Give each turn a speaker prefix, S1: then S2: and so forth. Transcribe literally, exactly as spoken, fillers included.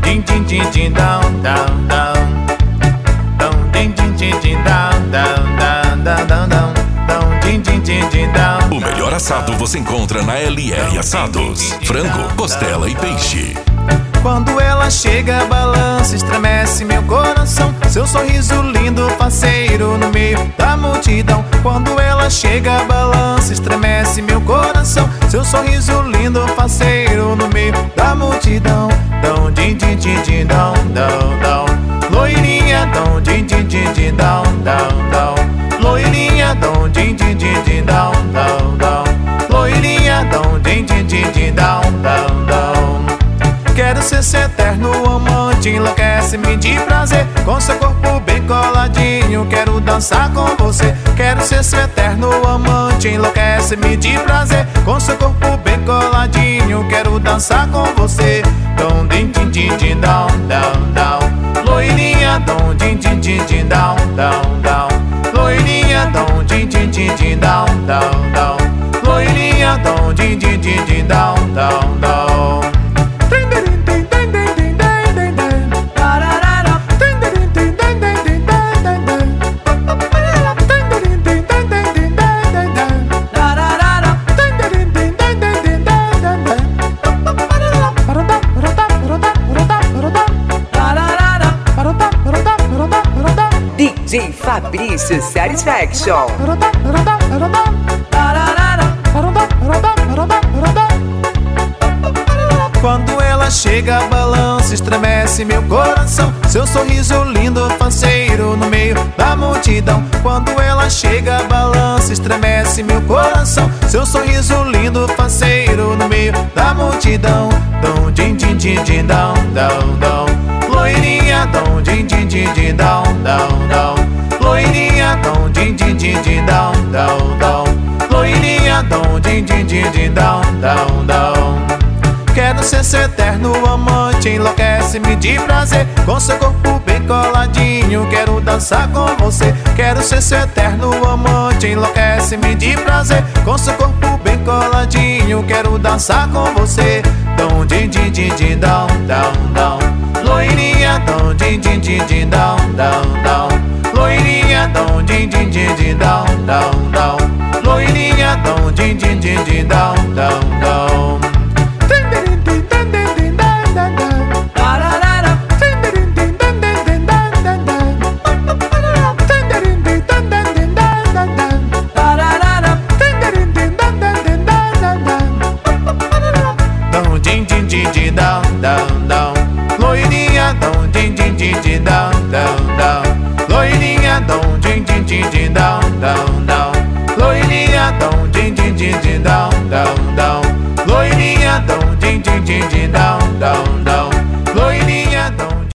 S1: din din din din down down down. Down din din din din down down down down down down. Down din din din din down.
S2: O melhor assado você encontra na L R Assados. Frango, costela e peixe.
S1: Quando ela chega, balança, estremece meu coração. Seu sorriso lindo, faceiro no meio da multidão. Quando ela chega, balança, estremece meu coração. Seu sorriso lindo, faceiro no meio da multidão. Dão din din din din dão dão dão. Loirinha, dão din din din din dão dão dão. Loirinha, dão din din din din dão dão dão. Loirinha, dão din din din din dão dão dão. Quero ser seu eterno amante, enlouquece-me de prazer. Com seu corpo bem coladinho, quero dançar com você. Quero ser seu eterno amante, enlouquece-me de prazer. Com seu corpo bem coladinho, quero dançar com você. Dom din din din din down down down. Loirinha, dom din din din din down down down. Loirinha, dom din din din din down down down. Loirinha, dom din din din din down down down.
S3: D J Fabrício Satisfaction.
S1: Quando ela chega, balança, estremece meu coração. Seu sorriso lindo, faceiro no meio da multidão. Quando ela chega, balança, estremece meu coração. Seu sorriso lindo, faceiro no meio da multidão. Dom din din din din dão dão dão. Loirinha, dom din din din din dão dão dão. Loirinha, dom din din din din dão dão dão. Loirinha, dom din din din din dão dão dão. Quero ser seu eterno amante, enlouquece-me de prazer. Com seu corpo bem coladinho, quero dançar com você. Quero ser seu eterno amante, enlouquece-me de prazer. Com seu corpo bem coladinho, quero dançar com você. Dom din din din din dão dão dão. Loirinha, dom din din din din dão dão dão. Loirinha, dom din din din din dão dão dão. Loirinha, dom din din din din dão dão dão. Down, down, down. Loirinha, dom din din din din down, down, down. Loirinha, dom din din din din down, down, down. Loirinha, dom din din din din down, down, down. Loirinha, dom din din din din down, down.